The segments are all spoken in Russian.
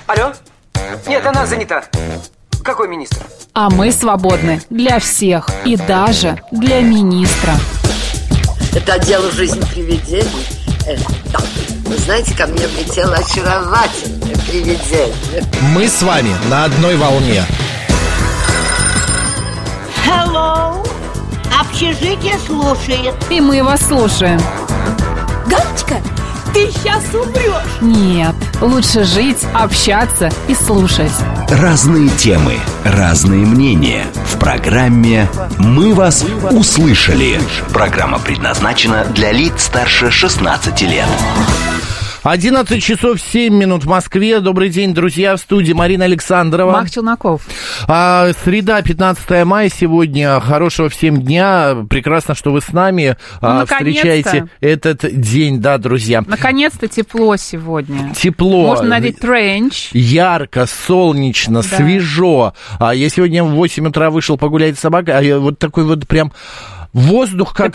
Алло? Нет, она занята. Какой министр? А мы свободны для всех и даже для министра. Это отдел «Жизнь привидений». Да. Вы знаете, ко мне влетело очаровательное привидение. Мы с вами на одной волне. Hello. Общежитие слушает. И мы вас слушаем. Галочка, ты сейчас умрешь. Нет, лучше жить, общаться и слушать. Разные темы, разные мнения. В программе «Мы вас услышали». Программа предназначена для лиц старше 16 лет. 11 часов 7 минут в Москве. Добрый день, друзья, в студии Марина Александрова. Мах Челноков. Среда, 15 мая сегодня. Хорошего всем дня. Прекрасно, что вы с нами встречаете этот день, да, друзья. Наконец-то тепло сегодня. Тепло. Можно надеть тренч. Ярко, солнечно, да. Свежо. Я сегодня в 8 утра вышел погулять с собакой, вот такой вот прям... Воздух как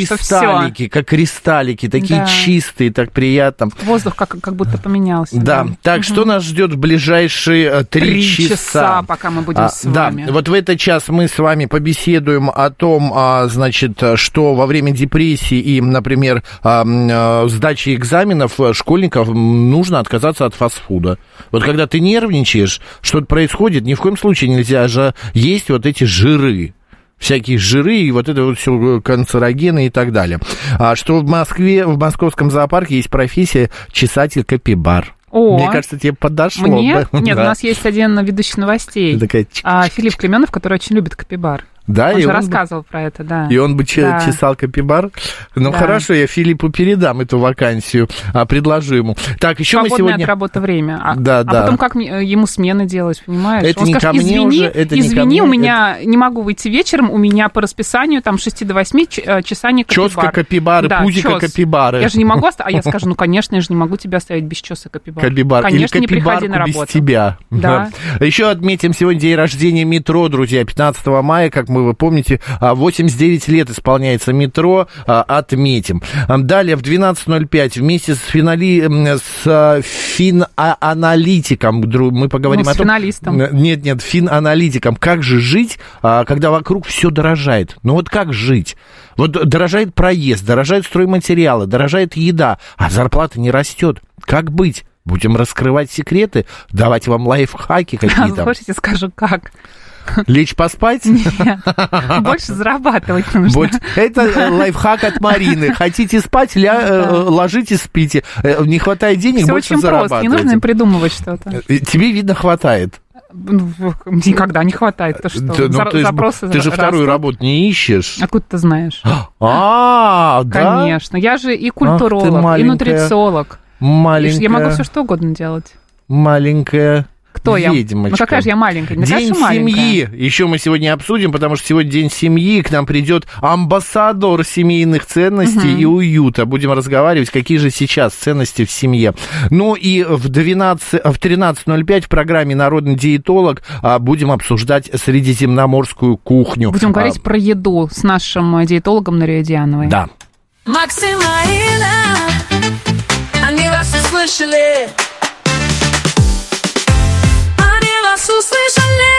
кристаллики, такие чистые, так приятно. Воздух как будто поменялся. Да, так, что нас ждет в ближайшие 3 часа, пока мы будем с вами. Да, вот в этот час мы с вами побеседуем о том, значит, что во время депрессии и, например, сдачи экзаменов школьников нужно отказаться от фастфуда. Вот когда ты нервничаешь, что-то происходит, ни в коем случае нельзя же есть вот эти жиры. Всякие жиры и вот это вот все канцерогены и так далее. Что в Москве, в московском зоопарке есть профессия чесатель-капибар. Мне кажется, тебе подошло. Мне? Нет, да. У нас есть один ведущий новостей. Филипп Клеменов, который очень любит капибар. Да, он же рассказывал про это, да. И он бы чесал капибар. Ну, да. Хорошо, я Филиппу передам эту вакансию, предложу ему. Так, еще свободное мы сегодня... от работы время. Да. Потом как ему смены делать, понимаешь? Это он не скажет, ко мне уже, это извини, не ко мне, у меня не могу выйти вечером, у меня по расписанию там 6 до 8 чесание капибар. Чёска капибары, да, пузика капибары. Я же не могу оставить, я скажу, ну, конечно, я же не могу тебя оставить без чёса капибар. Или Конечно, не приходи на работу. без тебя. Да. Еще отметим сегодня день рождения метро, друзья, 15 мая, как вы помните, 89 лет исполняется метро, отметим. Далее в 12:05 вместе с финаналитиком мы поговорим о том... с финалистом. Нет, финаналитиком. Как же жить, когда вокруг все дорожает? Ну вот как жить? Вот дорожает проезд, дорожают стройматериалы, дорожает еда, а зарплата не растет. Как быть? Будем раскрывать секреты, давать вам лайфхаки какие-то. Слушайте, скажу как. Лечь поспать? Нет, больше зарабатывать нужно. Это лайфхак от Марины. Хотите спать, ложитесь, спите. Не хватает денег, все больше очень зарабатывайте. Просто, не нужно придумывать что-то. Тебе, видно, хватает. Никогда не хватает. То что? Запросы ты же вторую работу не ищешь. Откуда ты знаешь? Да? Конечно. Я же и культуролог, и нутрициолог. Маленькая. Я могу все что угодно делать. Маленькая. Кто ведьмочка. Ну какая же я маленькая? День семьи. Еще мы сегодня обсудим, потому что сегодня день семьи. К нам придет амбассадор семейных ценностей и уюта. Будем разговаривать, какие же сейчас ценности в семье. Ну и в 13:05 в программе «Народный диетолог» будем обсуждать средиземноморскую кухню. Будем говорить про еду с нашим диетологом Нарией Диановой. Да. Максим, Марина, они вас услышали. Услышали.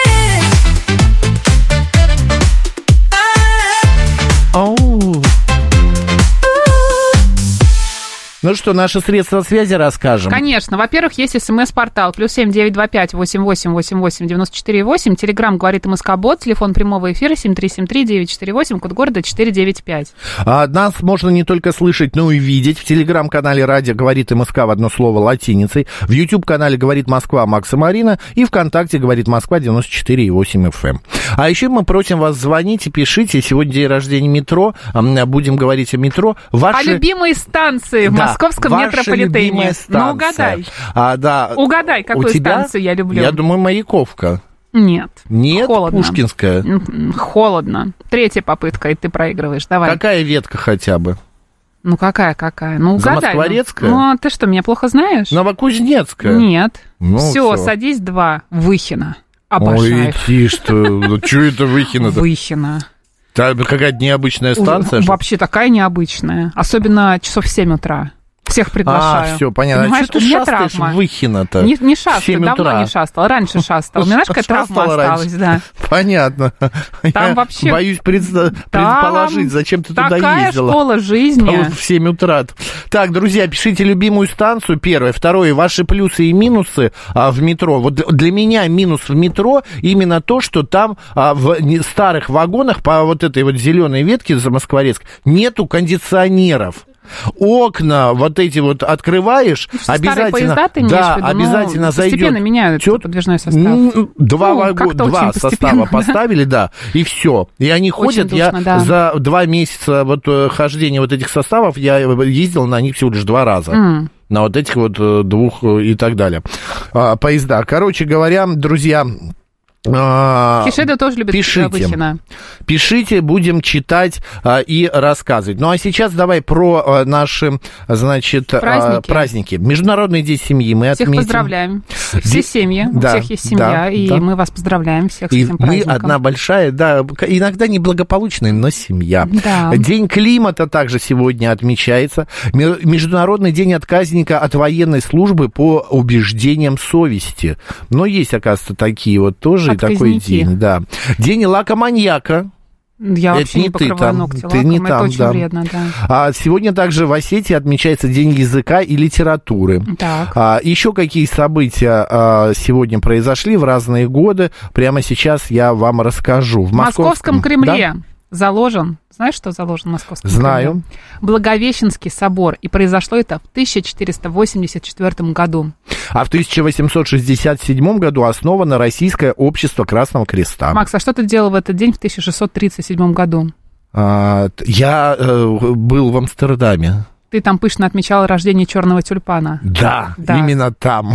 Ну что, наши средства связи расскажем? Конечно. Во-первых, есть СМС-портал +7 925 88 88 94 8. Телеграм говорит МСК-бот. Телефон прямого эфира 7373 948. Код города 495. Нас можно не только слышать, но и видеть. В Телеграм-канале радио говорит МСК в одно слово латиницей. В YouTube-канале говорит Москва Макс и Марина. И ВКонтакте говорит Москва 94,8 FM. А еще мы просим вас звонить и пишите. Сегодня день рождения метро. Будем говорить о метро. О любимой станции в московском метрополитене. Ну, угадай. Да. Угадай, какую станцию я люблю. Я думаю, Маяковка. Нет. Нет? Холодно. Пушкинская? Холодно. 3-я попытка, и ты проигрываешь. Давай. Какая ветка хотя бы? Ну, какая? Ну, угадай. Замоскворецкая? Ну, ты что, меня плохо знаешь? Новокузнецкая? Нет. Ну, все, садись 2. Выхино. Обожаю. Ой, иди, что это Выхино-то? Выхино. Какая-то необычная станция? Вообще такая необычная. Особенно часов в 7 утра. Всех приглашаю. Все, понятно. Понимаешь, а что ты шастаешь в Выхино-то? Не шастаю, давно не шастала. Раньше шастала. У меня, знаешь, какая травма осталась, да. Понятно. Там Я вообще... боюсь предположить, зачем ты туда ездила. Такая школа жизни. В 7 утра. Так, друзья, пишите любимую станцию, первое. Второе, ваши плюсы и минусы в метро. Вот для меня минус в метро именно то, что там в старых вагонах по вот этой вот зеленой ветке за Москворецк нету кондиционеров. Окна вот эти вот открываешь, обязательно, поезда, ты имеешь в виду? обязательно зайдет. Постепенно меняют подвижной состав. Два состава поставили, да, и все. И они ходят. Я за 2 месяца вот хождения вот этих составов я ездил на них всего лишь 2 раза. На вот этих вот 2 и так далее поезда. Короче говоря, друзья, Кишеда тоже любит Выхино. Пишите, будем читать и рассказывать. Ну, а сейчас давай про наши, значит, праздники. Международный день семьи мы отметим. Всех поздравляем. Все семьи, у всех есть семья, и мы вас поздравляем всех с этим праздником. Мы одна большая, да, иногда неблагополучная, но семья. Да. День климата также сегодня отмечается. Международный день отказника от военной службы по убеждениям совести. Но есть, оказывается, такие вот тоже. Такой день, да. День лакоманьяка. Я вообще не покрываю ногти лаком, это очень вредно, да. Сегодня также в Осетии отмечается День языка и литературы. Так. Еще какие события сегодня произошли в разные годы, прямо сейчас я вам расскажу. В Московском Кремле заложен, знаешь, что заложен в Московском Кремле? Знаю. Благовещенский собор, и произошло это в 1484 году. А в 1867 году основано Российское общество Красного Креста. Макс, а что ты делал в этот день в 1637 году? Я был в Амстердаме. Ты там пышно отмечал рождение черного тюльпана. Да, именно там.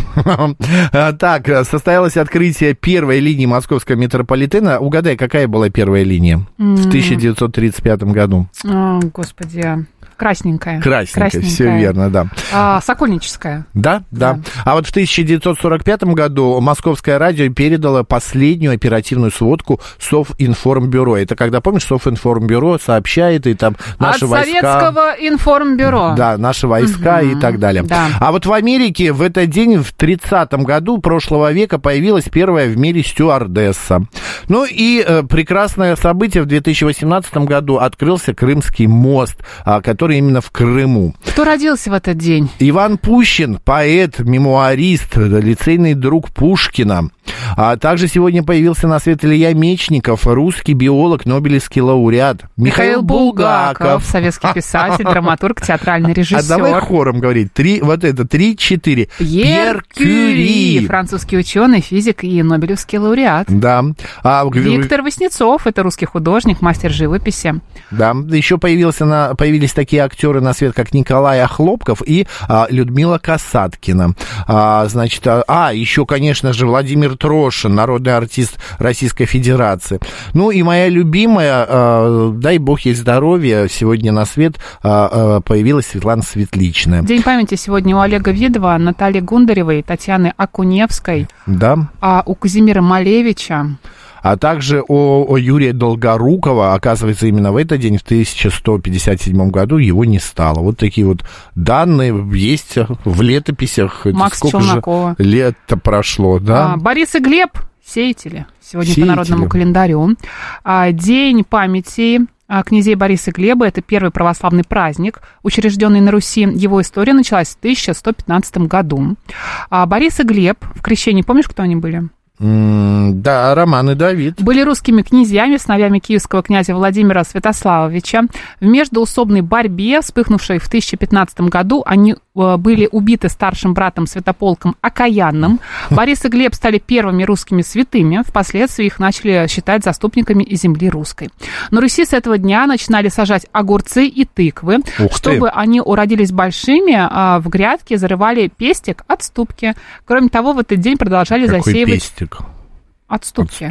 Так, состоялось открытие первой линии московского метрополитена. Угадай, какая была первая линия в 1935 году? О, господи. Красненькая, все верно, да. Сокольническая. Да. А вот в 1945 году Московское радио передало последнюю оперативную сводку Совинформбюро. Это когда, помнишь, Совинформбюро сообщает, и там наши войска... От Советского информбюро. Да, наши войска и так далее. Да. А вот в Америке в этот день, в 30-м году прошлого века, появилась первая в мире стюардесса. Ну и прекрасное событие, в 2018 году открылся Крымский мост, который именно в Крыму. Кто родился в этот день? Иван Пущин, поэт, мемуарист, лицейный друг Пушкина. А также сегодня появился на свет Илья Мечников, русский биолог, нобелевский лауреат. Михаил Булгаков, советский писатель, драматург, театральный режиссер. А давай хором говорить. 3-4. Пьер Кюри, французский ученый, физик и нобелевский лауреат. Да. Виктор Васнецов, это русский художник, мастер живописи. Да. Еще появились такие актеры на свет, как Николай Охлопков и Людмила Касаткина. Значит, еще, конечно же, Владимир Трошин, народный артист Российской Федерации. Ну и моя любимая, дай бог ей здоровья, сегодня на свет появилась Светлана Светличная. День памяти сегодня у Олега Видова, Натальи Гундаревой, Татьяны Акуневской, у Казимира Малевича. А также о Юрия Долгорукова, оказывается, именно в этот день, в 1157 году, его не стало. Вот такие вот данные есть в летописях. Макс сколько Челнокова. же лет-то прошло, да? Борис и Глеб, сеятели, сегодня по народному календарю. День памяти князей Бориса и Глеба, это первый православный праздник, учрежденный на Руси. Его история началась в 1115 году. Борис и Глеб, в крещении, помнишь, кто они были? Да, Роман и Давид. Были русскими князьями, сыновьями киевского князя Владимира Святославовича. В междоусобной борьбе, вспыхнувшей в 1015 году, они были убиты старшим братом Святополком Окаянным. Борис и Глеб стали первыми русскими святыми. Впоследствии их начали считать заступниками и земли русской. На Руси с этого дня начинали сажать огурцы и тыквы. Чтобы они уродились большими, в грядке зарывали пестик от ступки. Кроме того, в этот день продолжали засеивать... Пестик? Отступки.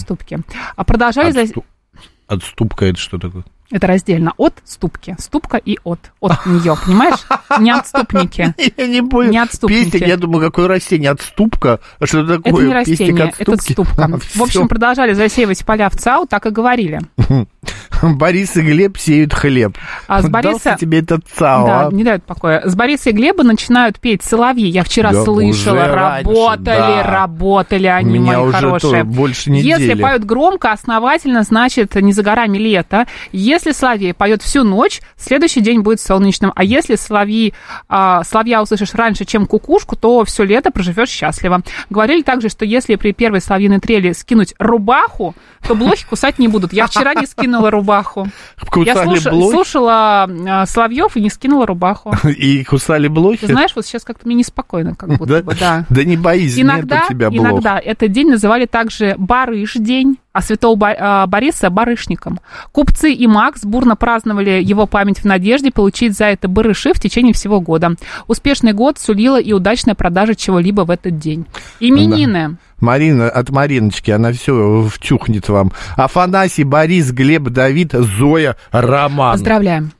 А продолжали Отступка это что такое? Это раздельно. От ступки. Ступка и от нее, понимаешь? Не отступники. Я не понял. Не отступники. Пестик, я думаю, какое растение? Отступка? А что такое? Это не растение, Пестик, это ступка. В общем, продолжали засеивать поля в ЦАУ, так и говорили. Борис и Глеб сеют хлеб. А с Дался тебе этот ЦАО. Да, не дают покоя. С Бориса и Глеба начинают петь соловьи. Я вчера слышала. Работали они, меня мои уже хорошие. Больше недели. Если поют громко, основательно, значит, не за горами лето. Если соловей поет всю ночь, следующий день будет солнечным. А если соловья услышишь раньше, чем кукушку, то все лето проживешь счастливо. Говорили также, что если при первой соловьиной трели скинуть рубаху, то блохи кусать не будут. Я вчера не скинула рубаху. Я слушала соловьев и не скинула рубаху. И кусали блохи? Ты знаешь, вот сейчас как-то мне неспокойно, как будто бы, да. Да не боись, нет у тебя блох. Иногда этот день называли также Барыш-день, а святого Бориса барышником. Купцы и Макс бурно праздновали его память в надежде получить за это барыши в течение всего года. Успешный год сулила и удачная продажа чего-либо в этот день. Именины. Марина, от Мариночки, она все втюхнет вам. Афанасий, Борис, Глеб, Давид, Зоя, Роман. Поздравляем.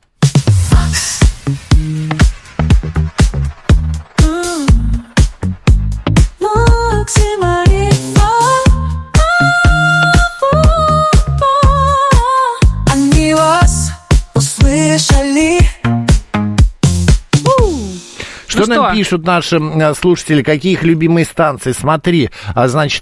Они вас услышали. Что нам пишут наши слушатели, какие их любимые станции? Смотри, значит,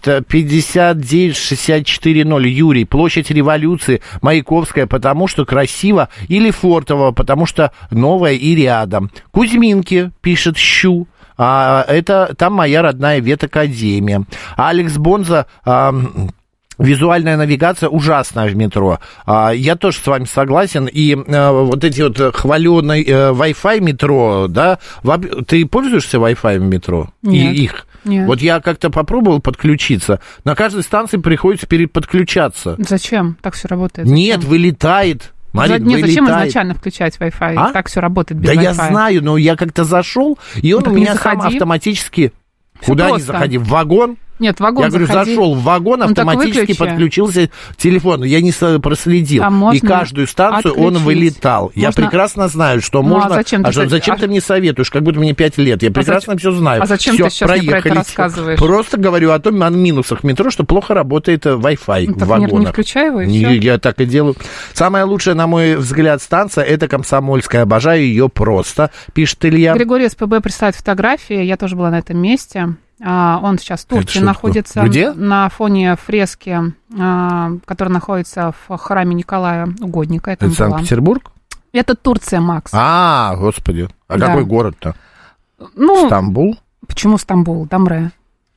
59-64-0, Юрий, площадь Революции, Маяковская, потому что красиво, или Фортово, потому что новая и рядом. Кузьминки, пишет Щу, это там моя родная ветакадемия. Алекс Бонза... Визуальная навигация ужасная в метро. Я тоже с вами согласен. И вот эти вот хваленые Wi-Fi метро, да? Ты пользуешься Wi-Fi в метро? Нет. Нет. Вот я как-то попробовал подключиться. На каждой станции приходится переподключаться. Зачем? Так все работает. Зачем? Нет, вылетает. Марин, нет, зачем изначально включать Wi-Fi? Так все работает без Wi-Fi. Да я знаю, но я как-то зашел, и он у меня сам автоматически... Куда не заходи? В вагон? Нет, в вагон я говорю, зашел в вагон, автоматически подключился телефон. Я не проследил. И каждую станцию он вылетал. Я прекрасно знаю, что можно... зачем ты мне советуешь? Как будто мне 5 лет. Я прекрасно все знаю. А зачем ты сейчас мне про это рассказываешь? Просто говорю о том, о минусах метро, что плохо работает Wi-Fi в вагонах. Не включай его, и все. Я так и делаю. Самая лучшая, на мой взгляд, станция — это Комсомольская. Обожаю ее просто, пишет Илья. Григорий СПБ присылает фотографии. Я тоже была на этом месте. Он сейчас в Турции находится. Где? На фоне фрески, которая находится в храме Николая Угодника. Это Санкт-Петербург? Это Турция, Макс. Господи. А какой город-то? Стамбул? Почему Стамбул? Дамре.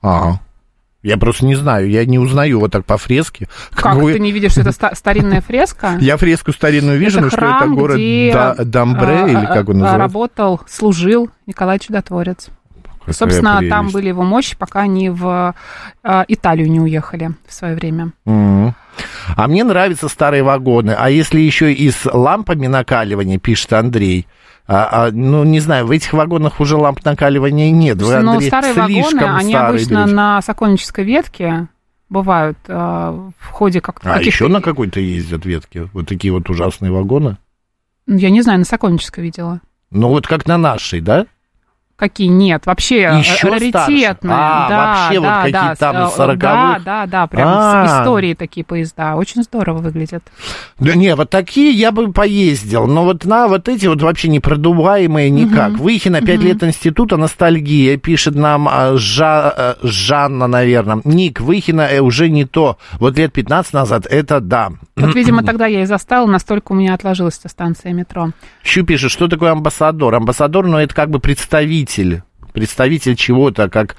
Я просто не знаю, я не узнаю вот так по фреске. Как ты не видишь, что это старинная фреска? Я фреску старинную вижу, но что это город Дамбре или как он называется? Работал, служил Николай Чудотворец. Собственно, там были его мощи, пока они в Италию не уехали в свое время. А мне нравятся старые вагоны. А если еще и с лампами накаливания, пишет Андрей, не знаю, в этих вагонах уже ламп накаливания нет. Вы, Андрей, старые вагоны, они обычно на Сокольнической ветке бывают в ходе каких-то... еще на какой-то ездят ветки? Вот такие вот ужасные вагоны? Я не знаю, на Сокольнической видела. Вот как на нашей, да? Какие? Нет, вообще еще раритетные. Вообще вот какие там из 40-х? Да, прям истории такие поезда. Очень здорово выглядят. Да не, вот такие я бы поездил, но вот на вот эти вот вообще непродуваемые никак. Выхина, 5 лет института, ностальгия, пишет нам Жанна, наверное. Ник, Выхина уже не то. Вот лет 15 назад это да. Вот, видимо, тогда я и застала, настолько у меня отложилась эта станция метро. Щу пишет, что такое амбассадор? Амбассадор, это как бы представитель чего-то, как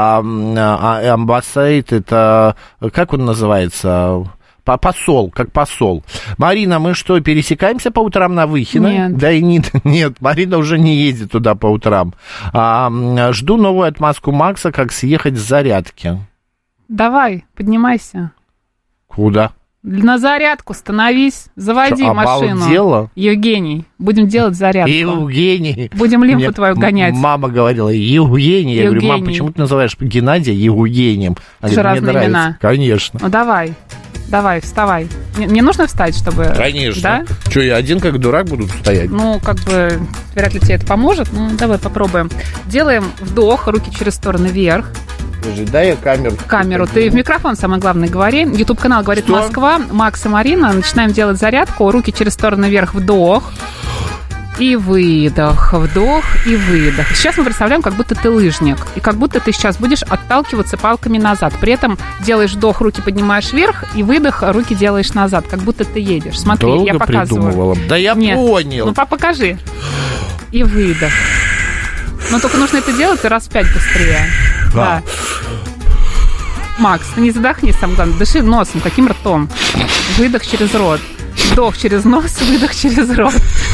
амбассейт, это, как он называется, посол, как посол. Марина, мы что, пересекаемся по утрам на Выхино? Нет. Да и нет, Марина уже не ездит туда по утрам. Жду новую отмазку Макса, как съехать с зарядки. Давай, поднимайся. Куда? На зарядку становись, заводи машину. Обалдела? Евгений, будем делать зарядку. Евгений. Будем лимфу твою гонять. Мама говорила, Евгений. Я говорю, мам, почему ты называешь Геннадия Евгением? Это же разные имена. Конечно. Ну, давай, вставай. Мне нужно встать, чтобы... Конечно. Да? Что, я один как дурак буду стоять? Вряд ли тебе это поможет. Давай попробуем. Делаем вдох, руки через стороны вверх. Подожди, дай я камеру. Камеру. Ты в микрофон, самое главное, говори. YouTube-канал «Говорит Москва». Макс и Марина. Начинаем делать зарядку. Руки через стороны вверх. Вдох. И выдох, вдох и выдох. Сейчас мы представляем, как будто ты лыжник. И как будто ты сейчас будешь отталкиваться палками назад. При этом делаешь вдох, руки поднимаешь вверх, и выдох, руки делаешь назад. Как будто ты едешь. Смотри, долго я показываю. Придумывала. Да я понял. Ну, покажи. И выдох. Но только нужно это делать раз в 5 быстрее. Да. Макс, ты не задохнись, самое главное. Дыши носом, таким ртом. Выдох через рот. Вдох через нос, выдох через рот.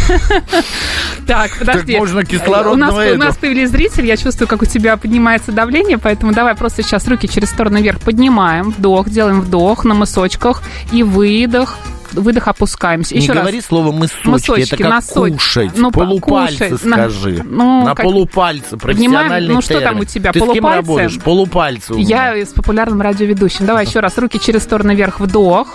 Так, подожди. Так можно кислородного у нас появились зрители, я чувствую, как у тебя поднимается давление, поэтому давай просто сейчас руки через стороны вверх поднимаем, вдох, делаем вдох на мысочках и выдох. Выдох, опускаемся. Еще не раз. говори слово мысочки, это как носочки. кушать. Ну, полупальцы кушать. Скажи. На полупальцы, профессиональный термин. Ну, что там у тебя, ты полупальцы? С кем работаешь? Полупальцы. Я с популярным радиоведущим. Давай еще раз. Руки через стороны вверх, вдох.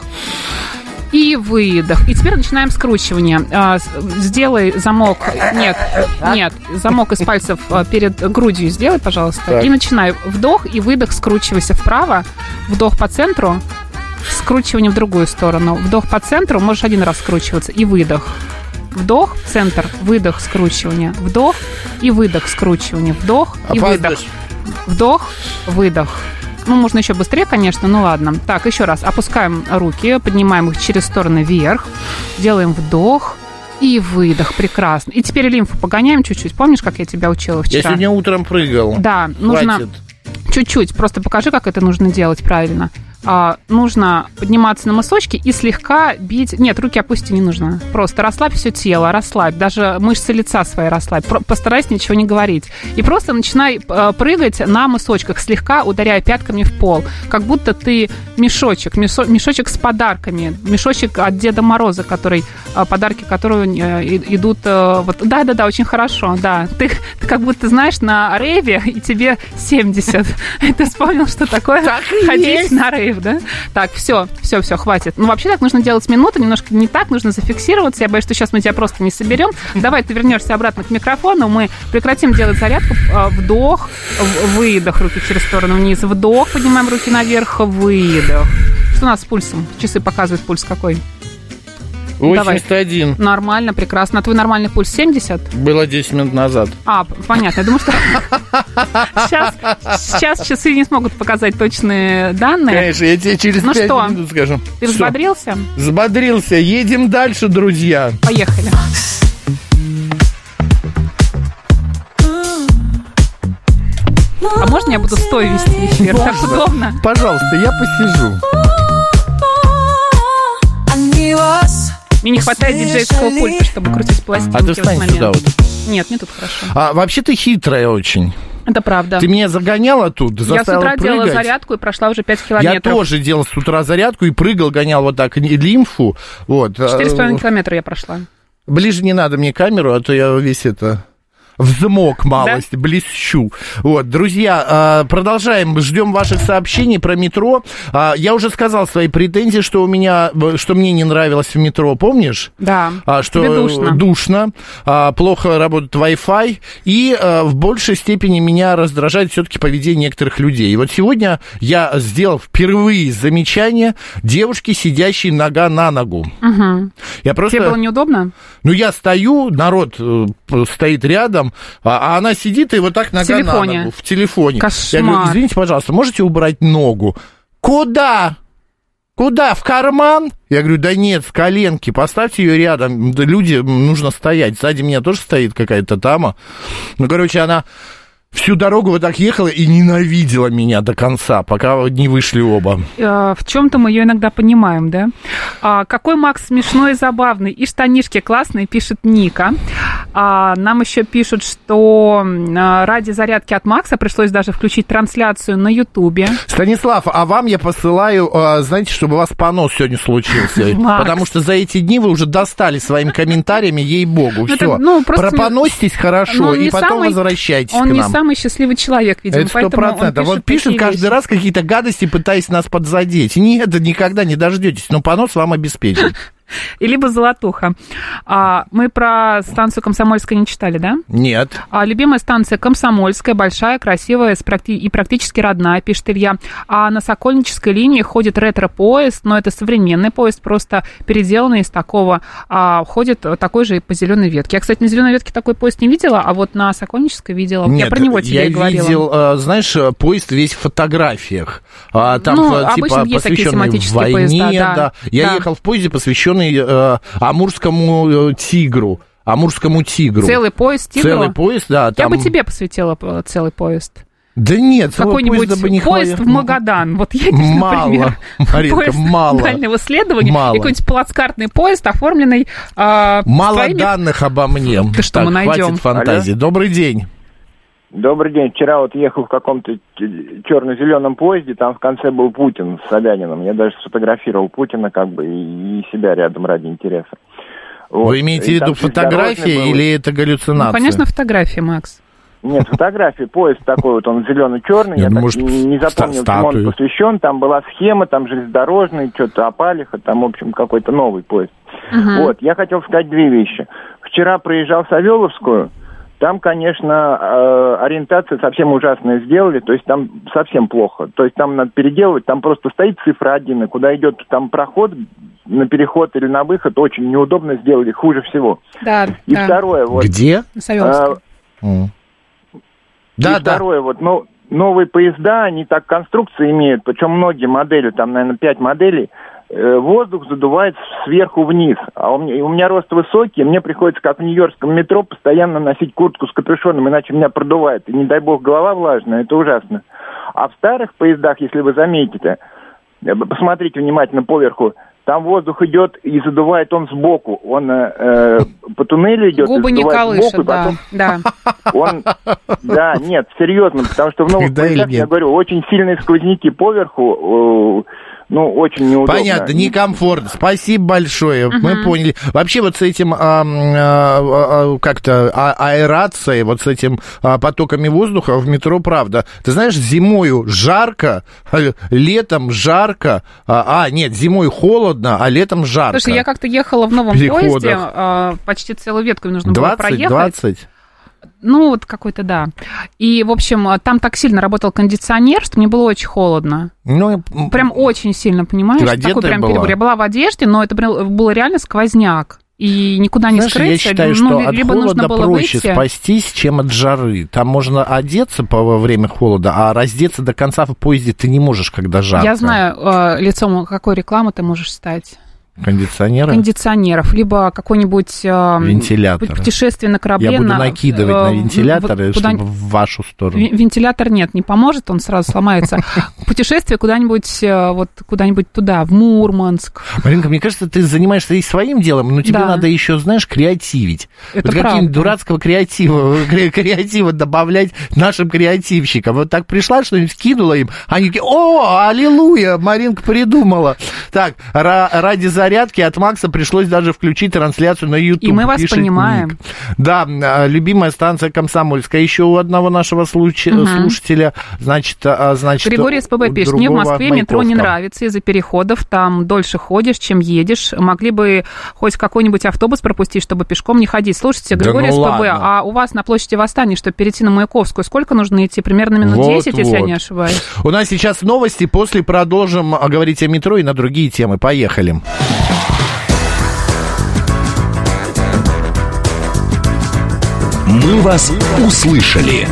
И выдох. И теперь начинаем скручивание. Сделай замок. Нет. Замок из пальцев перед грудью сделай, пожалуйста. Так. И начинай. Вдох и выдох, скручивайся вправо. Вдох по центру. Скручивание в другую сторону. Вдох по центру. Можешь один раз скручиваться. И выдох. Вдох, центр, выдох, скручивание. Вдох и выдох, скручивание. Вдох и выдох. Вдох, выдох. Ну, можно еще быстрее, конечно, ну ладно. Так, еще раз. Опускаем руки, поднимаем их через стороны вверх. Делаем вдох и выдох. Прекрасно. И теперь лимфу погоняем чуть-чуть. Помнишь, как я тебя учила вчера? Я сегодня утром прыгал. Да, нужно чуть-чуть. Просто покажи, как это нужно делать правильно. Нужно подниматься на мысочки и слегка бить... Нет, руки опусти не нужно. Просто расслабь все тело, расслабь. Даже мышцы лица свои расслабь. Постарайся ничего не говорить. И просто начинай прыгать на мысочках, слегка ударяя пятками в пол. Как будто ты мешочек с подарками. Мешочек от Деда Мороза, подарки которого идут... Да, очень хорошо. Да. Ты как будто, знаешь, на рейве, и тебе 70. Ты вспомнил, что такое ходить на рейв. Да? Так, все, хватит. Ну, вообще так нужно делать минуту, немножко не так, нужно зафиксироваться. Я боюсь, что сейчас мы тебя просто не соберем. Давай ты вернешься обратно к микрофону, мы прекратим делать зарядку. Вдох, выдох, руки через сторону вниз. Вдох, поднимаем руки наверх, выдох. Что у нас с пульсом? Часы показывают пульс какой? 81. Давай. Нормально, прекрасно. А твой нормальный пульс 70? Было 10 минут назад. Понятно. Я думаю, что сейчас часы не смогут показать точные данные. Конечно, я тебе через 5 минут скажу. Ты взбодрился? Взбодрился. Едем дальше, друзья. Поехали. А можно я буду стоя вести эфир? Так удобно. Пожалуйста, я посижу. Мне не хватает диджейского пульта, чтобы крутить пластинки. А ты встань сюда вот. Нет, мне тут хорошо. Вообще ты хитрая очень. Это правда. Ты меня загоняла тут, заставила прыгать. Я с утра делала зарядку и прошла уже 5 километров. Я тоже делал с утра зарядку и прыгал, гонял вот так лимфу. 4,5 километра я прошла. Ближе не надо мне камеру, а то я весь взмок малость, да? Блещу. Друзья, продолжаем, ждем ваших сообщений про метро. Я уже сказал свои претензии, что мне не нравилось в метро, помнишь? Да, что душно, плохо работает Wi-Fi, и в большей степени меня раздражает все-таки поведение некоторых людей. И вот сегодня я сделал впервые замечание девушки, сидящей нога на ногу. Угу. Тебе было неудобно? Я стою, народ стоит рядом, а она сидит и вот так нога на ногу в телефоне. Кошмар. Я говорю, извините, пожалуйста, можете убрать ногу? Куда? В карман? Я говорю, да нет, с коленки, поставьте ее рядом, людям нужно стоять. Сзади меня тоже стоит какая-то дама. Она всю дорогу вот так ехала и ненавидела меня до конца, пока не вышли оба. В чем-то мы ее иногда понимаем, да? Какой Макс смешной и забавный. И штанишки классные, пишет Ника. Нам еще пишут, что ради зарядки от Макса пришлось даже включить трансляцию на Ютубе. Станислав, а вам я посылаю, знаете, чтобы у вас понос сегодня случился. Потому что за эти дни вы уже достали своими комментариями, ей-богу. Все, пропоноситесь хорошо и потом возвращайтесь к нам. Он не самый счастливый человек, видимо. Это 100%. Вот пишут каждый раз какие-то гадости, пытаясь нас подзадеть. Нет, никогда не дождетесь, но понос вам обеспечен. И либо «Золотуха». Мы про станцию «Комсомольская» не читали, да? Нет. Любимая станция «Комсомольская», большая, красивая и практически родная, пишет Илья. А на Сокольнической линии ходит ретро-поезд, но это современный поезд, просто переделанный из такого. Ходит такой же по «Зеленой ветке». Я, кстати, на «Зеленой ветке» такой поезд не видела, а вот на Сокольнической видела. Нет, я про него тебе говорила. Я видел, знаешь, поезд весь в фотографиях. Там, обычно есть такие тематические войне, поезда, да. Я ехал в поезде, посвященный Амурскому тигру. Целый поезд «Тигру»? Целый поезд, да. Я бы тебе посвятила целый поезд. Да нет, какой-нибудь поезд в Магадан. Вот едешь, например, поезд дальнего следования, и какой-нибудь плацкартный поезд, оформленный... Мало данных обо мне. Ты что, мы найдем? Хватит фантазии. Алло. Добрый день. Добрый день. Вчера вот ехал в каком-то черно-зеленом поезде, там в конце был Путин с Собяниным. Я даже сфотографировал Путина как бы и себя рядом ради интереса. Вот. Вы имеете в виду фотографии или это галлюцинация? Ну, конечно, фотографии, Макс. Нет, фотографии. Поезд такой вот, он зелено-черный. Я может, не запомнил, чему он посвящен. Там была схема, там железнодорожный, что-то Апалиха, там, в общем, какой-то новый поезд. Вот, я хотел сказать две вещи. Вчера проезжал Савеловскую. Там, конечно, ориентация совсем ужасная сделали, то есть там совсем плохо. То есть там надо переделывать, там просто стоит цифра 1, и куда идет там проход на переход или на выход, очень неудобно сделали, хуже всего. Да, и второе, вот... Где? Второе, вот, новые поезда, они так конструкции имеют, причем многие модели, там, наверное, 5 моделей, воздух задувает сверху вниз. А у меня рост высокий, мне приходится, как в нью-йоркском метро, постоянно носить куртку с капюшоном, иначе меня продувает. И не дай бог голова влажная, это ужасно. А в старых поездах, если вы заметите, посмотрите внимательно поверху, там воздух идет и задувает он сбоку. Он по туннелю идет губы и не задувает колышет, сбоку, да. и потом... Да, нет, серьезно, потому что в новых поездах, я говорю, очень сильные сквозняки поверху, очень неудобно. Понятно, некомфортно. Спасибо большое, мы поняли. Вообще вот с этим как-то аэрацией, вот с этим потоками воздуха в метро, правда. Ты знаешь, зимою жарко, летом жарко, зимой холодно, а летом жарко. Слушай, я как-то ехала в новом поезде, почти целую ветку нужно было проехать. 20? Ну, вот какой-то, да. И, в общем, там так сильно работал кондиционер, что мне было очень холодно. Прям очень сильно, понимаешь? Ты одетая такой прям была? перебор. Я была в одежде, но это был реально сквозняк. И никуда не скрыться. Я считаю, что от либо холода нужно было проще выйти. спастись, чем от жары. Там можно одеться во время холода, а раздеться до конца в поезде ты не можешь, когда жарко. Я знаю, лицом какой рекламы ты можешь стать. Кондиционеров, либо какой-нибудь вентилятор. Путешествие на корабле. Я буду накидывать на вентиляторы, чтобы в вашу сторону. Вентилятор не поможет, он сразу сломается. Путешествие куда-нибудь туда, в Мурманск. Маринка, мне кажется, ты занимаешься и своим делом, но тебе надо еще, знаешь, креативить. Это вот каким-нибудь дурацкого креатива добавлять нашим креативщикам. Вот так пришла, что-нибудь кинула им, они такие: о, аллилуйя, Маринка придумала. Так, ради зарядки от Макса пришлось даже включить трансляцию на YouTube. И мы вас понимаем. Ник. Да, любимая станция Комсомольская. Еще у одного нашего слушателя, значит... Григорий СПБ пишет: мне в Москве метро не нравится из-за переходов, там дольше ходишь, чем едешь. Могли бы хоть какой-нибудь автобус пропустить, чтобы пешком не ходить. Слушайте, Григорий СПБ, а у вас на площади Восстания, чтобы перейти на Маяковскую, сколько нужно идти? Примерно минут 10, если я не ошибаюсь. У нас сейчас новости, после продолжим говорить о метро и на другие темы. Поехали. Мы вас услышали.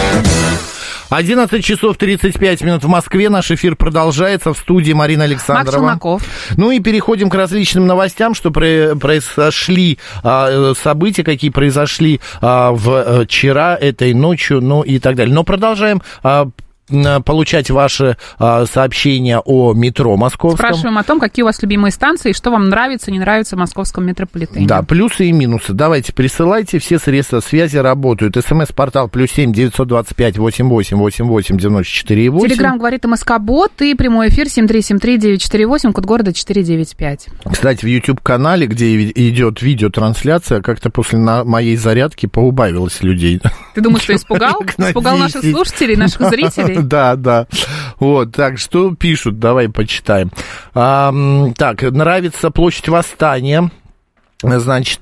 11 часов 35 минут в Москве. Наш эфир продолжается. В студии Марина Александрова. Макс Челноков. Ну и переходим к различным новостям, что произошли, события, какие произошли вчера, этой ночью, и так далее. Но продолжаем получать ваши сообщения о метро московском. Спрашиваем о том, какие у вас любимые станции, и что вам нравится, не нравится в московском метрополитене. Да, плюсы и минусы. Давайте, присылайте, все средства связи работают. СМС-портал +7 925 88 88 94 8. Телеграм говорит МСК-бот и прямой эфир 7373948, код города 495. Кстати, в YouTube-канале, где идет видеотрансляция, как-то после моей зарядки поубавилось людей. Ты думаешь, что испугал? Испугал наших слушателей, наших зрителей? Андрей. Да. Вот, так, что пишут, давай почитаем. Так, нравится площадь Восстания. Значит,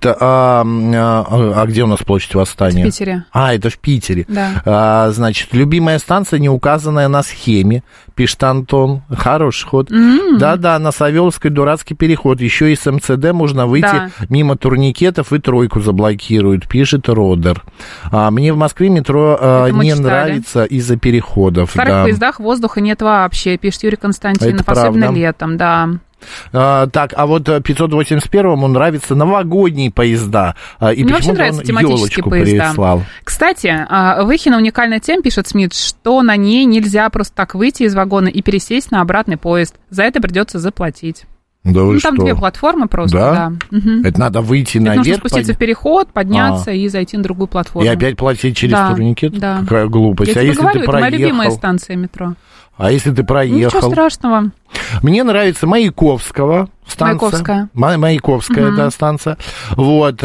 а где у нас площадь Восстания? В Питере. Это в Питере. Да. Значит, любимая станция, не указанная на схеме, пишет Антон. Хороший ход. Да-да, на Савеловской дурацкий переход. Еще и с МЦД можно выйти мимо турникетов и тройку заблокируют, пишет Родер. Мне в Москве метро не нравится из-за переходов. В старых поездах воздуха нет вообще, пишет Юрий Константинов, особенно летом, да. Так, а вот 581-му нравятся новогодние поезда. И мне вообще нравятся тематические поезда. Прислал. Кстати, Выхина уникальная тема, пишет Смит, что на ней нельзя просто так выйти из вагона и пересесть на обратный поезд. За это придется заплатить. Да вы там что? 2 платформы просто, да. Это надо выйти наверх? Нужно спуститься в переход, подняться и зайти на другую платформу. И опять платить через турникет? Да. Какая глупость. Я тебе говорю, это моя любимая станция метро. А если ты проехал? Ничего страшного. Мне нравится Маяковского станция. Маяковская, да, станция. Вот.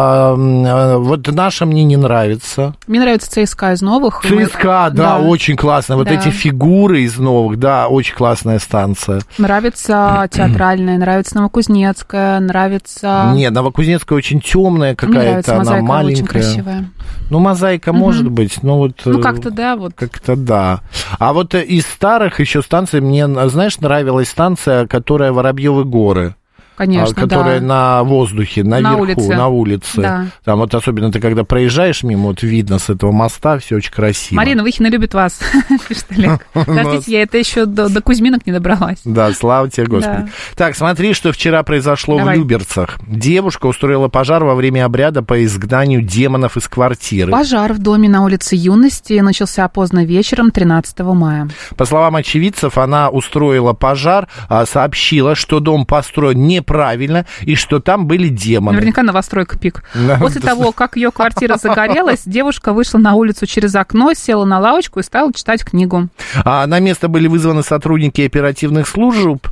Вот наша мне не нравится. Мне нравится ЦСКА из новых. ЦСКА, да, очень классно. Вот эти фигуры из новых, да, очень классная станция. Нравится Театральная, нравится Новокузнецкая, нравится... Нет, Новокузнецкая очень темная какая-то, она маленькая. Очень красивая. Ну, Мозаика может быть, но вот... Ну, как-то да, вот. Как-то да. А вот из старых еще станций мне, знаешь, нравилась станция, которая Воробьевы горы. Конечно, которая на воздухе, наверху, на улице. Да. Там вот особенно ты, когда проезжаешь мимо, вот видно с этого моста, все очень красиво. Марина Выхина любит вас, пишет Олег. Подождите, я это еще до Кузьминок не добралась. Да, слава тебе, Господи. Так, смотри, что вчера произошло в Люберцах. Девушка устроила пожар во время обряда по изгнанию демонов из квартиры. Пожар в доме на улице Юности начался поздно вечером 13 мая. По словам очевидцев, она устроила пожар, сообщила, что дом построен неправильно и что там были демоны. Наверняка новостройка «Пик». После того, как ее квартира загорелась, девушка вышла на улицу через окно, села на лавочку и стала читать книгу. На место были вызваны сотрудники оперативных служб,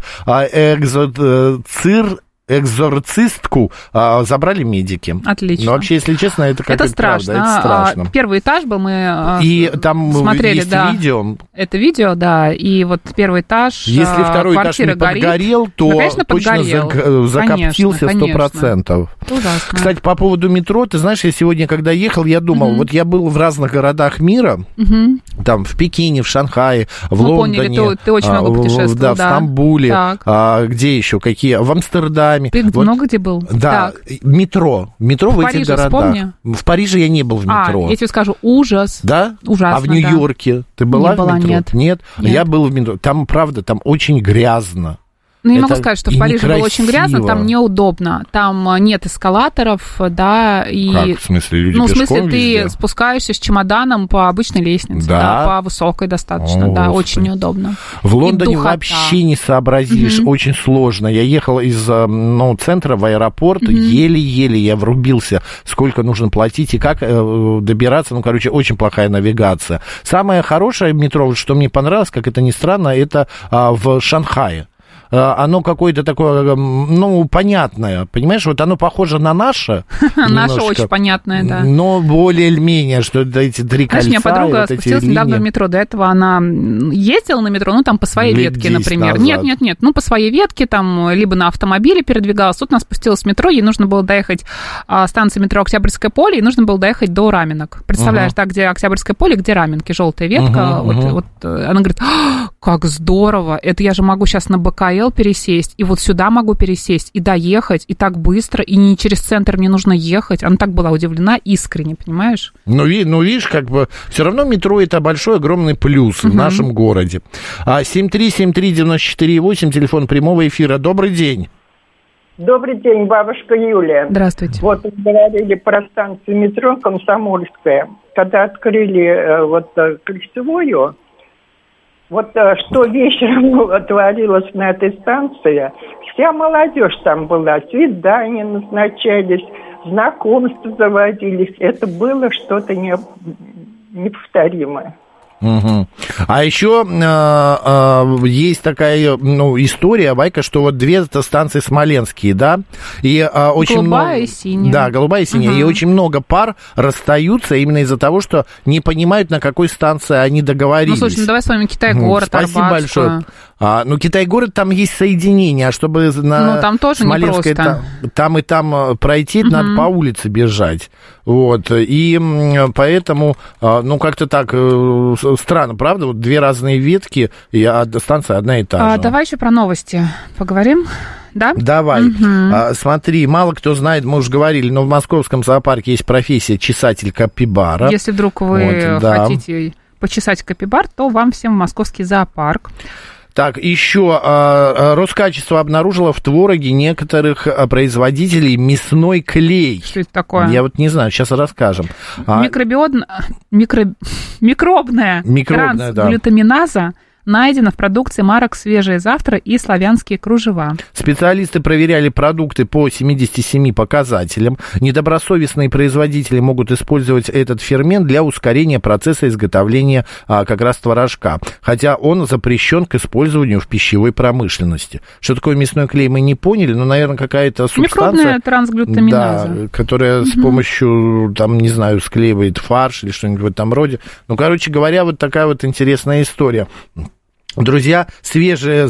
экзорцистку забрали медики. Отлично. Но вообще, если честно, это как-то страшно. Правда, это страшно. Первый этаж был, мы и там смотрели, есть видео. Это видео, да, и вот первый этаж, если второй этаж не подгорел, то конечно, точно закоптился 100%. Ужасно. Кстати, по поводу метро, ты знаешь, я сегодня, когда ехал, я думал, вот я был в разных городах мира, там в Пекине, в Шанхае, в Лондоне. Поняли, ты очень много путешествовал. Да, в Стамбуле, где еще, какие, в Амстердаме. Ты много где был? Да, метро в этих городах. Вспомни. В Париже я не был в метро. Я тебе скажу, ужас. Да? Ужасно, А в Нью-Йорке ты была в метро? Нет. Я был в метро. Там, правда, там очень грязно. Ну, не могу сказать, что в Париже было очень грязно, там неудобно, там нет эскалаторов, да, и... Как, в смысле, люди пешком везде? Ну, в смысле, ты спускаешься с чемоданом по обычной лестнице, да, по высокой достаточно, да, очень неудобно. В Лондоне вообще не сообразишь, очень сложно. Я ехал из центра в аэропорт, еле-еле я врубился, сколько нужно платить и как добираться, очень плохая навигация. Самое хорошее метро, что мне понравилось, как это ни странно, это в Шанхае. Оно какое-то такое, понятное, понимаешь, вот оно похоже на наше. Наше очень понятное, да. Но более-менее, что эти три кольца. Знаешь, у меня подруга спустилась недавно в метро, до этого она ездила на метро, там по своей ветке, например. Нет, по своей ветке, там, либо на автомобиле передвигалась. Тут она спустилась в метро, ей нужно было доехать станция метро Октябрьское поле, и нужно было доехать до Раменок. Представляешь, где Октябрьское поле, где Раменки, желтая ветка. Вот она говорит, как здорово, это я же могу сейчас на БКЛ пересесть, и вот сюда могу пересесть, и доехать, и так быстро, и не через центр мне нужно ехать. Она так была удивлена искренне, понимаешь? Ну, видишь, все равно метро это большой, огромный плюс в нашем городе. 7373948, телефон прямого эфира. Добрый день. Добрый день, бабушка Юлия. Здравствуйте. Вот вы говорили про станцию метро Комсомольская. Когда открыли Кольцевую, что вечером творилось на этой станции, вся молодежь там была, свидания назначались, знакомства заводились. Это было что-то неповторимое. Угу. А еще есть такая история, байка, что вот две станции смоленские, да, и очень голубая много... и синяя. Да, голубая и синяя. И очень много пар расстаются именно из-за того, что не понимают, на какой станции они договорились. Ну, слушай, давай с вами Китай-город, Спасибо большое. Китай-город, там есть соединение, а чтобы на там тоже Смоленской там и там пройти, надо по улице бежать. Вот, и поэтому, как-то так странно, правда? Вот две разные ветки, и станция одна и та же. Давай еще про новости поговорим. Да? Давай. Смотри, мало кто знает, мы уже говорили, но в московском зоопарке есть профессия чесатель капибара. Если вдруг вы хотите почесать капибар, то вам всем в московский зоопарк. Так, еще Роскачество обнаружило в твороге некоторых производителей мясной клей. Что это такое? Я вот не знаю, сейчас расскажем. Микробная трансглютаминаза найдено в продукции марок «Свежее завтра» и «Славянские кружева». Специалисты проверяли продукты по 77 показателям. Недобросовестные производители могут использовать этот фермент для ускорения процесса изготовления как раз творожка, хотя он запрещен к использованию в пищевой промышленности. Что такое мясной клей, мы не поняли, но, наверное, какая-то субстанция... Микробная трансглютаминаза. Да, которая с помощью, склеивает фарш или что-нибудь в этом роде. Короче говоря, вот такая вот интересная история. Друзья, свежее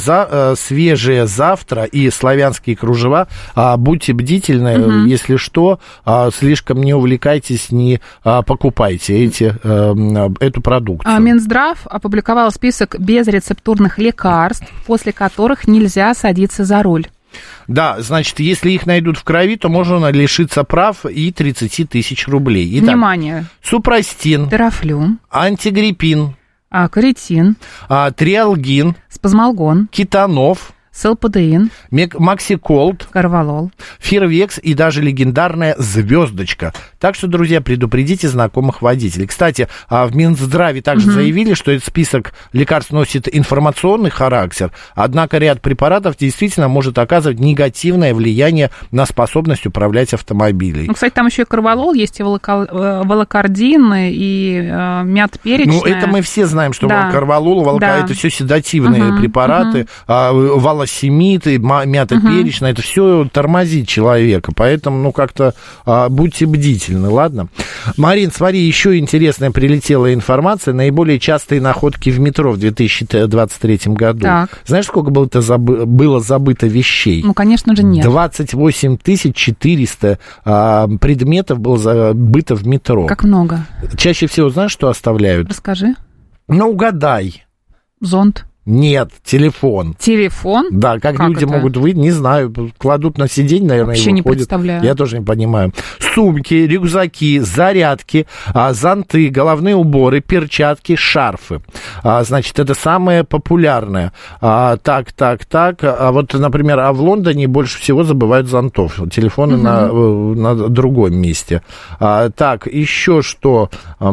завтра и славянские кружева, будьте бдительны, если что, слишком не увлекайтесь, не покупайте эту продукцию. Минздрав опубликовал список безрецептурных лекарств, после которых нельзя садиться за руль. Да, значит, если их найдут в крови, то можно лишиться прав и 30 тысяч рублей. Итак, внимание. Супрастин, терафлю, антигриппин, каритин, триалгин, спазмолгон, кетанов, селпадеин, максиколд, карвалол, фирвекс и даже легендарная звездочка. Так что, друзья, предупредите знакомых водителей. Кстати, в Минздраве также заявили, что этот список лекарств носит информационный характер, однако ряд препаратов действительно может оказывать негативное влияние на способность управлять автомобилем. Кстати, там еще и карвалол есть, и волокардин, и мята перечная. Это мы все знаем, что карвалол, это все седативные препараты, волосемид, мята перечная, это все тормозит человека, поэтому, как-то будьте бдительны. Ладно. Марин, смотри, еще интересная прилетела информация. Наиболее частые находки в метро в 2023 году. Так. Знаешь, сколько было забыто вещей? Конечно же, нет. 28 400 предметов было забыто в метро. Как много. Чаще всего знаешь, что оставляют? Расскажи. Угадай. Зонт. Нет, телефон. Телефон? Да, как люди это? могут выйти, не знаю, кладут на сиденье, наверное, вообще и не выходят. представляю. Я тоже не понимаю. Сумки, рюкзаки, зарядки, зонты, головные уборы, перчатки, шарфы. Значит, это самое популярное. Так. А вот, например, в Лондоне больше всего забывают зонтов. Телефоны на другом месте. Так, еще что?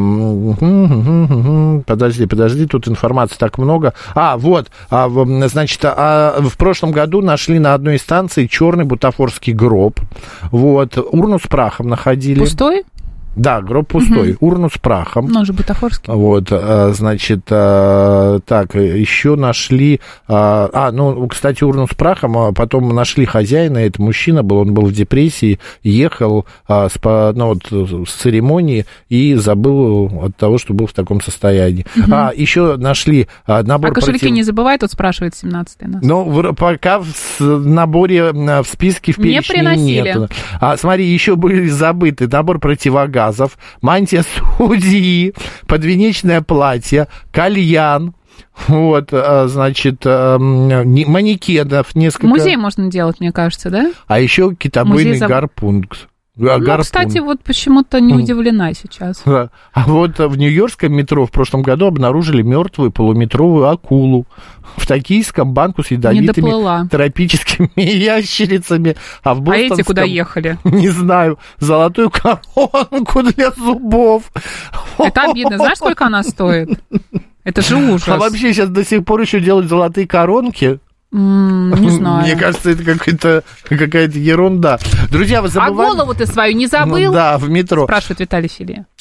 Подожди, тут информации так много. Значит, в прошлом году нашли на одной из станций черный бутафорский гроб. Урну с прахом находили. Пустой? Да, гроб пустой, урну с прахом. Он же бутафорский. Значит, так, еще нашли... кстати, урну с прахом, потом нашли хозяина, это мужчина был, он был в депрессии, ехал с церемонии и забыл от того, что был в таком состоянии. Еще нашли набор... кошельки не забывай, тут спрашивает 17-й нас. Пока в наборе, в списке, в перечне нет. Смотри, еще были забыты набор противогазов, мантия судьи, подвенечное платье, кальян, значит, манекенов несколько. Музей можно делать, мне кажется, да? А еще китобойный гарпун. Кстати, почему-то не удивлена сейчас. А в нью-йоркском метро в прошлом году обнаружили мертвую полуметровую акулу в токийском банку с ядовитыми тропическими ящерицами. А в бостонском... эти куда ехали? Не знаю. Золотую коронку для зубов. Это обидно. Знаешь, сколько она стоит? Это же ужас. А вообще сейчас до сих пор еще делают золотые коронки? Не знаю. Мне кажется, это какая-то ерунда. Друзья, вы забываете... А голову ты свою не забыл? Да, в метро. Спрашивает Виталий Филе.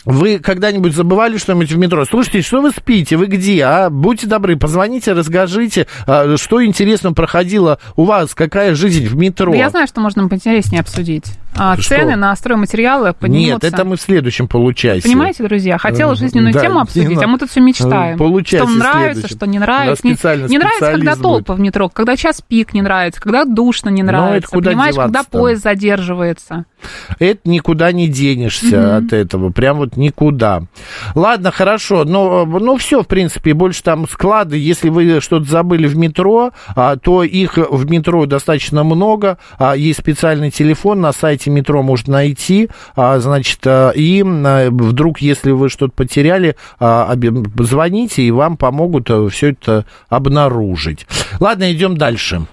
Вы когда-нибудь забывали что-нибудь в метро? Слушайте, что вы спите? Вы где? Будьте добры, позвоните, расскажите, что интересно проходило у вас, какая жизнь в метро. Да я знаю, что можно поинтереснее обсудить. Цены на стройматериалы поднимутся. Нет, это мы в следующем получасе. Понимаете, друзья, хотела жизненную тему обсудить, а мы тут все мечтаем. Что нравится, что не нравится. Не нравится, когда толпа в метро, когда час пик не нравится, когда душно не нравится, понимаешь, когда поезд задерживается. Это никуда не денешься от этого, прям вот никуда. Ладно, хорошо, но все, в принципе, больше там склады, если вы что-то забыли в метро, то их в метро достаточно много, есть специальный телефон, на сайте метро можно найти, значит, и вдруг, если вы что-то потеряли, звоните, и вам помогут все это обнаружить. Ладно, идем дальше.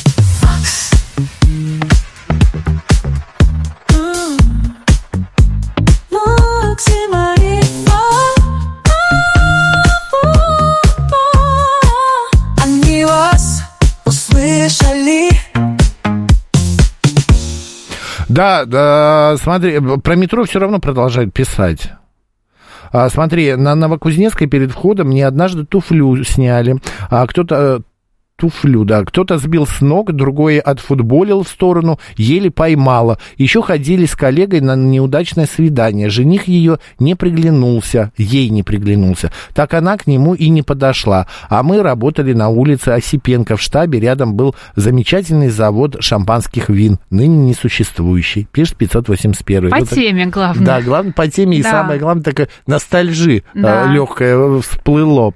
Они вас услышали. Да, смотри, про метро все равно продолжают писать. Смотри, на Новокузнецкой перед входом мне однажды туфлю сняли, кто-то сбил с ног, другой отфутболил в сторону, еле поймала. Еще ходили с коллегой на неудачное свидание. Жених ей не приглянулся. Так она к нему и не подошла. А мы работали на улице Осипенко. В штабе рядом был замечательный завод шампанских вин, ныне несуществующий. Пишет 581. По теме, главное. Да, главное по теме, и самое главное, такая ностальжи легкая всплыло.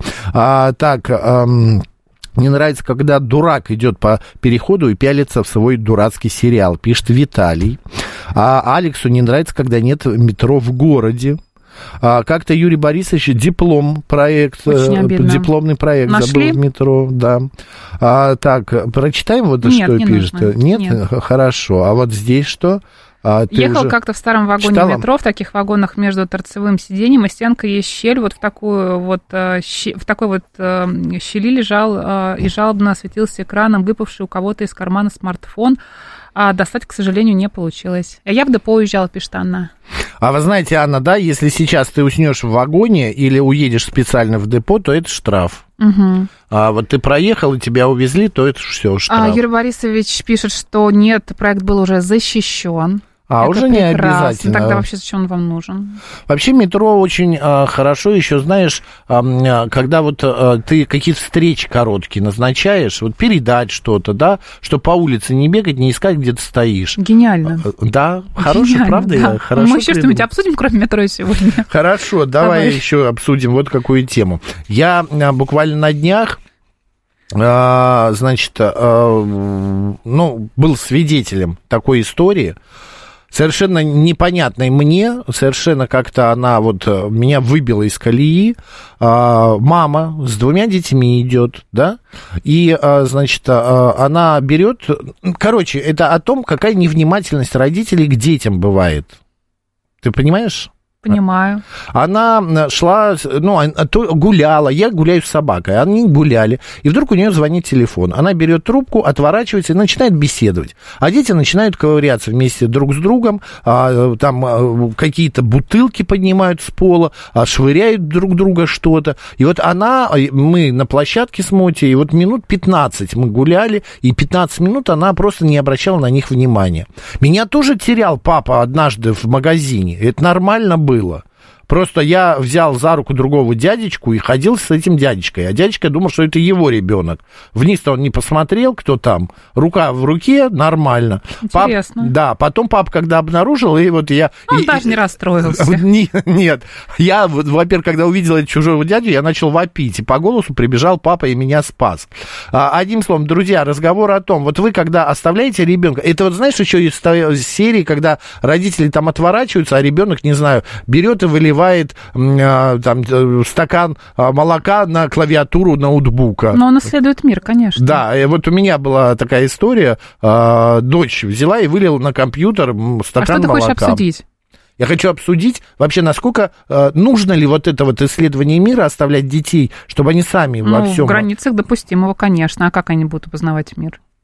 Мне нравится, когда дурак идет по переходу и пялится в свой дурацкий сериал, пишет Виталий. А Алексу не нравится, когда нет метро в городе. Как-то Юрий Борисович дипломный проект Нашли? забыл в метро. Да. Прочитаем вот нет, что не пишет. Нужно. Нет? Хорошо. А вот здесь что? Ехал как-то в старом вагоне читала? метро, в таких вагонах между торцевым сиденьем и стенкой есть щель, в такой щели лежал и жалобно осветился экраном выпавший у кого-то из кармана смартфон, а достать, к сожалению, не получилось. Я в депо уезжала, пишет Анна. А вы знаете, Анна, да, если сейчас ты уснешь в вагоне или уедешь специально в депо, то это штраф. Угу. А вот ты проехал, и тебя увезли, то это все штраф. Юрий Борисович пишет, что нет, проект был уже защищен. Это уже не обязательно. Тогда вообще зачем он вам нужен? Вообще метро очень хорошо еще, знаешь, когда вот ты какие-то встречи короткие назначаешь, вот передать что-то, да, что по улице не бегать, не искать, где ты стоишь. Гениально. Да, хорошо, правда? Да. Я хорошо мы еще что-нибудь обсудим, кроме метро сегодня? Хорошо, давай еще обсудим вот какую тему. Я буквально на днях был свидетелем такой истории, совершенно непонятной мне, совершенно как-то она вот меня выбила из колеи. Мама с 2 детьми идет, да, и, она берет... Короче, это о том, какая невнимательность родителей к детям бывает. Ты понимаешь? Понимаю. Она шла, гуляла, я гуляю с собакой, они гуляли, и вдруг у нее звонит телефон. Она берет трубку, отворачивается и начинает беседовать. А дети начинают ковыряться вместе друг с другом, там какие-то бутылки поднимают с пола, швыряют друг друга что-то. И вот мы на площадке с Мотей, и вот минут 15 мы гуляли, и 15 минут она просто не обращала на них внимания. Меня тоже терял папа однажды в магазине, это нормально было. Просто я взял за руку другого дядечку и ходил с этим дядечкой. А дядечка думал, что это его ребенок. Вниз-то он не посмотрел, кто там. Рука в руке, нормально. Интересно. Потом папа, когда обнаружил, и вот я... Он даже не расстроился. Нет. Я, во-первых, когда увидел этого чужого дядю, я начал вопить. И по голосу прибежал папа и меня спас. Одним словом, друзья, разговор о том, вот вы, когда оставляете ребенка, это вот, знаешь, еще из серии, когда родители там отворачиваются, а ребенок, не знаю, берет и выливает стакан молока на клавиатуру ноутбука. Но он исследует мир, конечно. Да, и вот у меня была такая история. Дочь взяла и вылила на компьютер стакан молока. А что ты хочешь обсудить? Я хочу обсудить вообще, насколько нужно ли вот это вот исследование мира оставлять детей, чтобы они сами во всем... В границах допустимого, конечно. А как они будут познавать мир?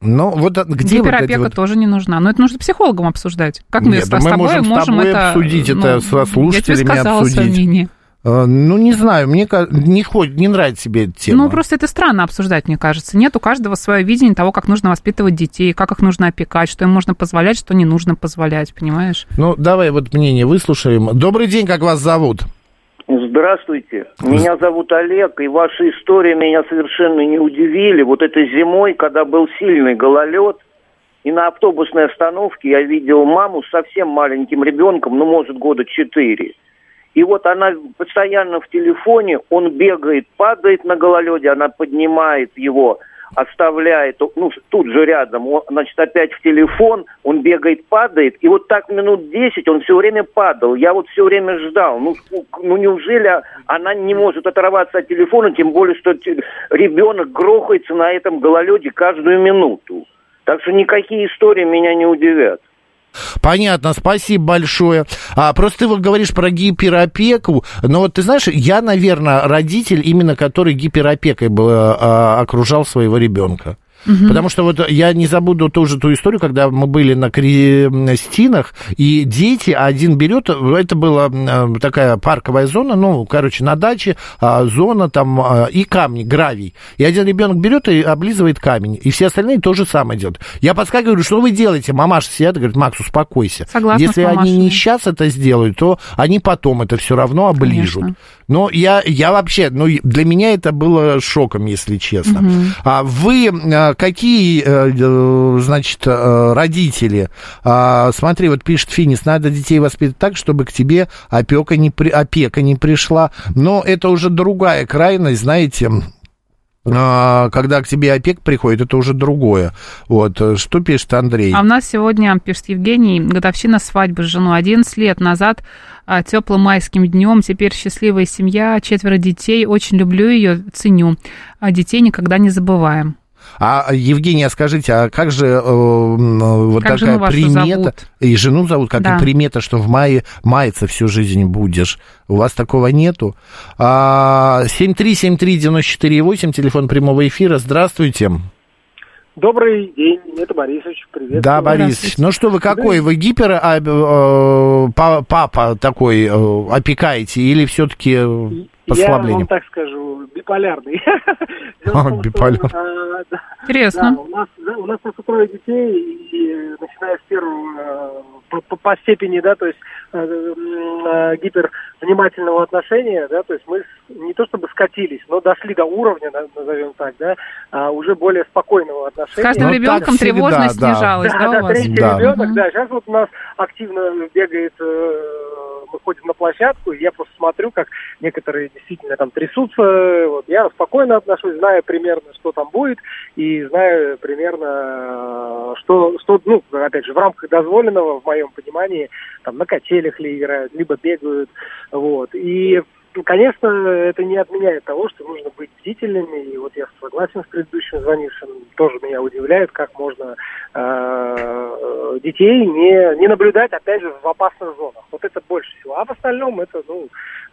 Ну, вот где вот гиперопека эти вот... тоже не нужна. Но это нужно психологам обсуждать. Как мы с тобой можем это... обсудить это со слушателями, я тебе сказала свое мнение. Ну, не знаю, мне не нравится себе эта тема. Ну, просто это странно обсуждать, мне кажется. Нет у каждого свое видение того, как нужно воспитывать детей, как их нужно опекать, что им можно позволять, что не нужно позволять, понимаешь? Ну, давай вот мнение выслушаем. Добрый день, как вас зовут? Здравствуйте, меня зовут Олег, и ваши истории меня совершенно не удивили. Вот этой зимой, когда был сильный гололед, и на автобусной остановке я видел маму с совсем маленьким ребенком, ну, может, года 4. И вот она постоянно в телефоне, он бегает, падает на гололеде, она поднимает его, оставляет, ну, тут же рядом, он, значит, опять в телефон, он бегает, падает, и вот так минут 10 он все время падал. Я вот все время ждал, ну неужели она не может оторваться от телефона, тем более, что ребенок грохается на этом гололеде каждую минуту. Так что никакие истории меня не удивят. Понятно, спасибо большое. Просто ты вот говоришь про гиперопеку, но вот ты знаешь, я, наверное, родитель, именно который гиперопекой окружал своего ребенка. Потому что вот я не забуду тоже ту историю, когда мы были на крестинах, и дети, один берет, это была такая парковая зона, ну, короче, на даче, зона там, и камни, гравий. И один ребенок берет и облизывает камень, и все остальные то же самое делают. Я подскакиваю, говорю, что вы делаете? Мамаша сидят и говорит, Макс, успокойся. Согласна. Если они не сейчас это сделают, то они потом это все равно оближут. Конечно. Но я вообще, ну, для меня это было шоком, если честно. А вы какие, значит, родители? Смотри, вот пишет Финис, надо детей воспитывать так, чтобы к тебе опека не пришла. Но это уже другая крайность, знаете... Когда к тебе опека приходит, это уже другое. Вот, что пишет Андрей? А у нас сегодня, пишет Евгений, годовщина свадьбы с женой. 11 лет назад, теплым майским днем, теперь счастливая семья, 4 детей. Очень люблю ее, ценю. Детей никогда не забываем. Евгения, скажите, а как же вот как такая примета? Зовут? И жену зовут, как и примета, что в мае маяться всю жизнь будешь. У вас такого нету? 7373948, телефон прямого эфира. Здравствуйте. Добрый день, это Борисович, привет. Да, Борисович, ну что вы, какой? Вы папа такой опекаете или все-таки послабление? Я вам так скажу, биполярный. Биполярный. Интересно. У нас просто 3 детей, и начиная с первого по степени, да, то есть гипервнимательного отношения, да, то есть мы не то чтобы скатились, но дошли до уровня, назовем так, да, уже более спокойного отношения. С каждым ребенком тревожность снижалась, да, у вас? Третий ребенок, да, сейчас вот у нас активно бегает, мы ходим на площадку, и я просто смотрю, как некоторые действительно там трясутся, вот, я спокойно отношусь, знаю примерно, что там будет, и знаю примерно, что, ну, опять же, в рамках дозволенного, в моем понимании, там, на качелях ли играют, либо бегают, вот, и, конечно, это не отменяет того, что нужно быть бдительными, и вот я согласен с предыдущим звонившим, тоже меня удивляет, как можно детей не наблюдать, опять же, в опасных зонах, вот это больше всего, а в остальном это, ну,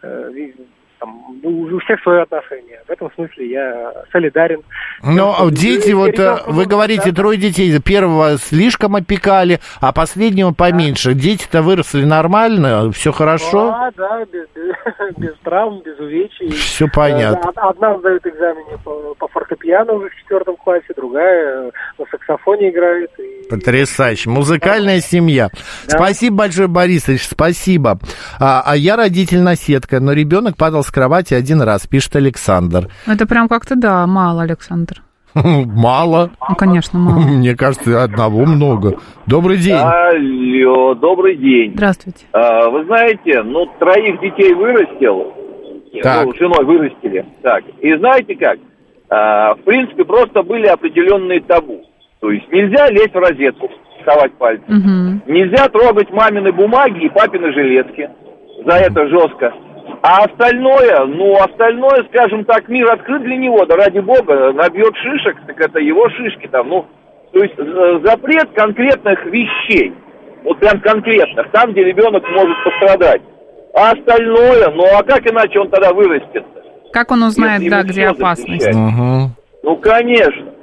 у всех свои отношения. В этом смысле я солидарен. Но дети, вот вы говорите, 3 детей, первого слишком опекали, а последнего поменьше. Дети-то выросли нормально, все хорошо? Да, без травм, без увечий. Все понятно. Одна сдает экзамены по фортепиано уже в 4 классе, другая на саксофоне играет. Потрясающе. Музыкальная семья. Да. Спасибо большое, Борисович, спасибо. А я родитель-наседка, но ребенок падал с кровати 1 раз, пишет Александр. Это прям как-то, да, мало, Александр. Мало? Ну, конечно, мало. Мне кажется, одного много. Добрый день. Алло, добрый день. Здравствуйте. Вы знаете, 3 детей вырастил, с женой вырастили. Так, и знаете как? В принципе, просто были определенные табу. То есть нельзя лезть в розетку, совать пальцы. Нельзя трогать мамины бумаги и папины жилетки. За это жестко. А остальное, скажем так, мир открыт для него, да ради бога, набьет шишек, так это его шишки там, то есть запрет конкретных вещей, вот прям конкретных, там, где ребенок может пострадать. А остальное, а как иначе он тогда вырастет? Как он узнает, где опасность? Ну, конечно.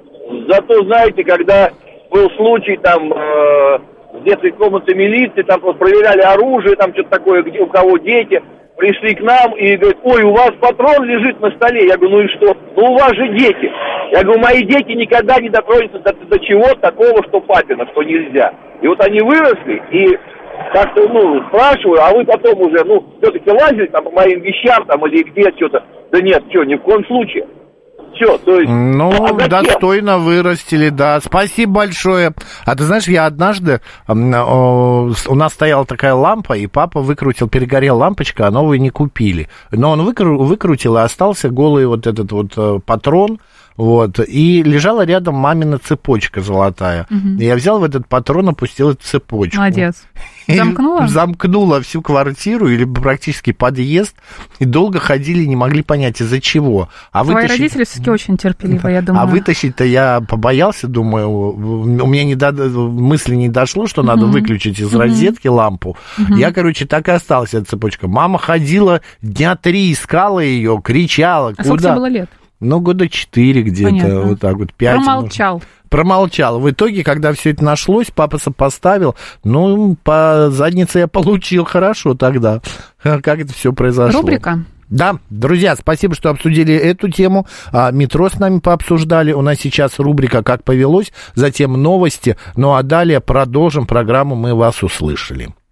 Зато, знаете, когда был случай там с детской комнаты милиции, там просто проверяли оружие, там что-то такое, где у кого дети, пришли к нам и говорят, ой, у вас патрон лежит на столе. Я говорю, ну и что? Ну у вас же дети. Я говорю, мои дети никогда не дотронутся до чего такого, что папина, что нельзя. И вот они выросли, и как-то, спрашиваю, а вы потом уже, все-таки лазили там по моим вещам, там, или где что-то. Да нет, ни в коем случае. Все, то есть... достойно вырастили, да. Спасибо большое. А ты знаешь, я однажды... у нас стояла такая лампа, и папа перегорела лампочка, а новую не купили. Но он выкрутил, и остался голый вот этот вот патрон. Вот, и лежала рядом мамина цепочка золотая. И я взял в этот патрон, опустил эту цепочку. Молодец. Замкнула? Замкнула всю квартиру или практически подъезд. И долго ходили, не могли понять, из-за чего. Твои родители все-таки очень терпеливые, я думаю. А вытащить-то я побоялся, думаю, у меня мысли не дошло, что надо выключить из розетки лампу. Я, так и осталась эта цепочка. Мама ходила дня 3, искала ее, кричала. А сколько тебе было лет? Года 4 где-то, понятно. Вот так вот, 5. Промолчал. В итоге, когда все это нашлось, папа сопоставил, по заднице я получил хорошо тогда. Как это все произошло. Рубрика? Да, друзья, спасибо, что обсудили эту тему. Метро с нами пообсуждали. У нас сейчас рубрика «Как повелось», затем новости. Ну а далее продолжим программу «Мы вас услышали».